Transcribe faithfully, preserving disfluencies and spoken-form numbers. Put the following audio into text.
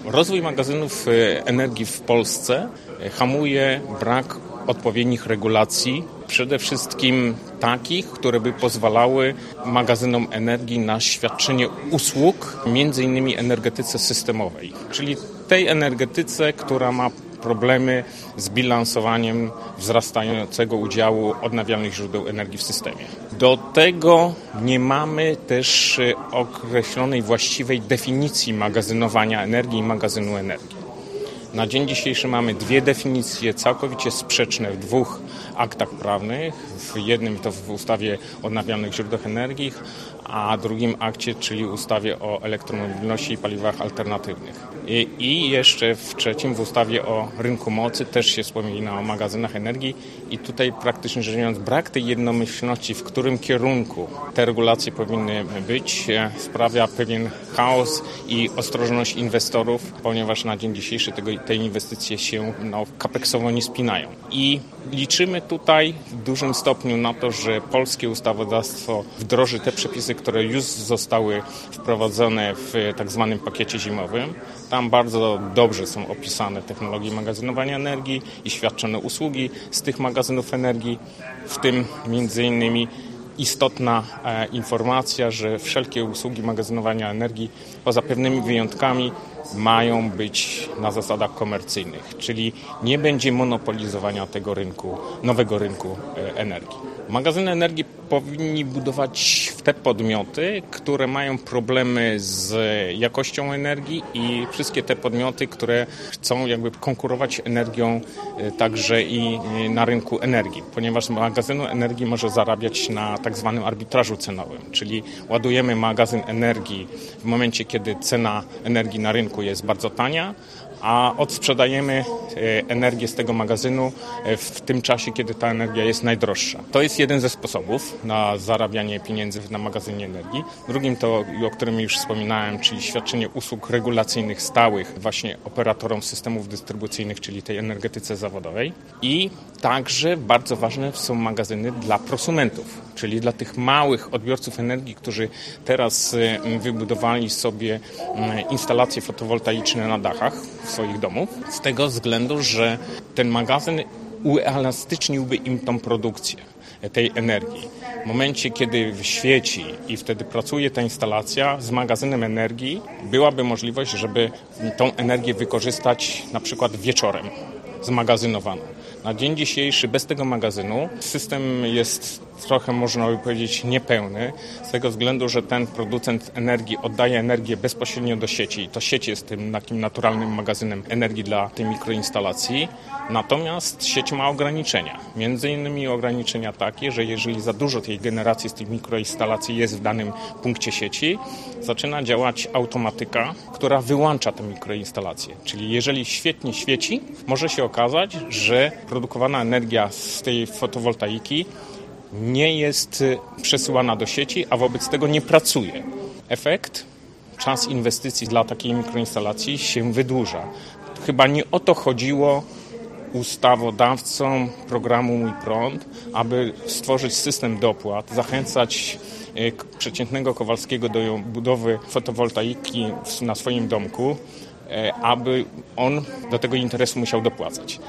Rozwój magazynów energii w Polsce hamuje brak odpowiednich regulacji, przede wszystkim takich, które by pozwalały magazynom energii na świadczenie usług, między innymi energetyce systemowej, czyli tej energetyce, która ma problemy z bilansowaniem wzrastającego udziału odnawialnych źródeł energii w systemie. Do tego nie mamy też określonej właściwej definicji magazynowania energii i magazynu energii. Na dzień dzisiejszy mamy dwie definicje całkowicie sprzeczne w dwóch aktach prawnych. W jednym to w ustawie o odnawialnych źródłach energii, a drugim akcie, czyli ustawie o elektromobilności i paliwach alternatywnych. I, i jeszcze w trzecim w ustawie o rynku mocy też się wspomina o magazynach energii i tutaj praktycznie rzecz biorąc brak tej jednomyślności, w którym kierunku te regulacje powinny być, sprawia pewien chaos i ostrożność inwestorów, ponieważ na dzień dzisiejszy tego, te inwestycje się no, kapeksowo nie spinają. I liczymy tutaj w dużym stopniu na to, że polskie ustawodawstwo wdroży te przepisy, które już zostały wprowadzone w tak zwanym pakiecie zimowym. Tam bardzo dobrze są opisane technologie magazynowania energii i świadczone usługi z tych magazynów energii, w tym między innymi istotna e, informacja, że wszelkie usługi magazynowania energii poza pewnymi wyjątkami mają być na zasadach komercyjnych, czyli nie będzie monopolizowania tego rynku, nowego rynku e, energii. Magazyny energii powinni budować w te podmioty, które mają problemy z jakością energii i wszystkie te podmioty, które chcą jakby konkurować energią także i na rynku energii, ponieważ magazyn energii może zarabiać na tak zwanym arbitrażu cenowym, czyli ładujemy magazyn energii w momencie, kiedy cena energii na rynku jest bardzo tania, a odsprzedajemy energię z tego magazynu w tym czasie, kiedy ta energia jest najdroższa. To jest jeden ze sposobów na zarabianie pieniędzy na magazynie energii. Drugim to, o którym już wspominałem, czyli świadczenie usług regulacyjnych stałych właśnie operatorom systemów dystrybucyjnych, czyli tej energetyce zawodowej. I także bardzo ważne są magazyny dla prosumentów, czyli dla tych małych odbiorców energii, którzy teraz wybudowali sobie instalacje fotowoltaiczne na dachach w swoich domów, z tego względu, że ten magazyn uelastyczniłby im tą produkcję tej energii. W momencie, kiedy świeci i wtedy pracuje ta instalacja z magazynem energii, byłaby możliwość, żeby tą energię wykorzystać na przykład wieczorem zmagazynowaną. Na dzień dzisiejszy bez tego magazynu system jest trochę, można by powiedzieć, niepełny, z tego względu, że ten producent energii oddaje energię bezpośrednio do sieci i to sieć jest tym takim naturalnym magazynem energii dla tej mikroinstalacji. Natomiast sieć ma ograniczenia. Między innymi ograniczenia takie, że jeżeli za dużo tej generacji z tych mikroinstalacji jest w danym punkcie sieci, zaczyna działać automatyka, która wyłącza tę mikroinstalację. Czyli jeżeli świetnie świeci, może się okazać, że produkowana energia z tej fotowoltaiki nie jest przesyłana do sieci, a wobec tego nie pracuje. Efekt? Czas inwestycji dla takiej mikroinstalacji się wydłuża. Chyba nie o to chodziło ustawodawcom programu Mój Prąd, aby stworzyć system dopłat, zachęcać przeciętnego Kowalskiego do budowy fotowoltaiki na swoim domku, aby on do tego interesu musiał dopłacać.